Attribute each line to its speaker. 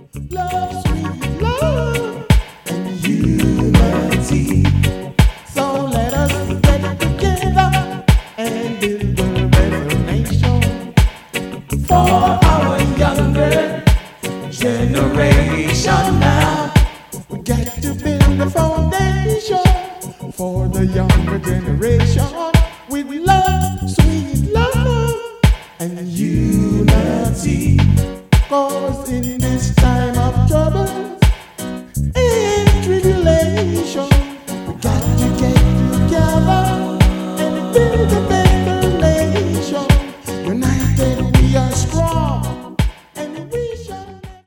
Speaker 1: Love, sweet love, and unity. So let us get together and build a better nation for our younger generation now. We got to build a foundation for the younger generation.